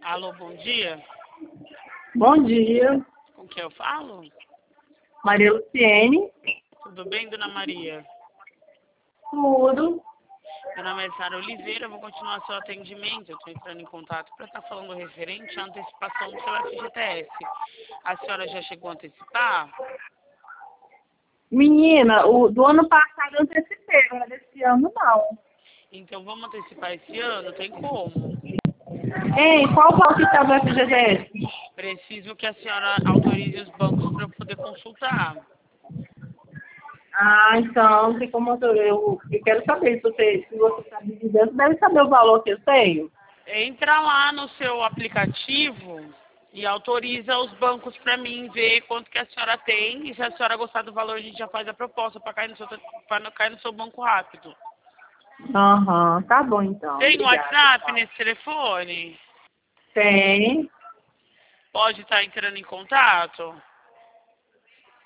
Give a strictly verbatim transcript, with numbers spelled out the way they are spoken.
Alô, bom dia. Bom dia, Com quem eu falo? Maria Luciene. Tudo bem, dona Maria? Tudo. Meu nome é Sara Oliveira, eu vou continuar seu atendimento. Eu estou entrando em contato para estar falando referente à antecipação do seu F G T S. A senhora já chegou a antecipar? Menina, o do ano passado eu antecipei, mas desse ano não. Então vamos antecipar esse ano? Tem como? Ei, qual o que está do F G T S? Preciso que a senhora autorize os bancos para eu poder consultar. Ah, então, tem como eu, eu, eu quero saber se você, se você sabe dizer, você deve saber o valor que eu tenho. Entra lá no seu aplicativo e autoriza os bancos para mim ver quanto que a senhora tem. E se a senhora gostar do valor, a gente já faz a proposta para cair no seu, para cair no seu banco rápido. Aham, tá bom então. Tem Obrigada. WhatsApp nesse telefone? Tem. Pode estar entrando em contato?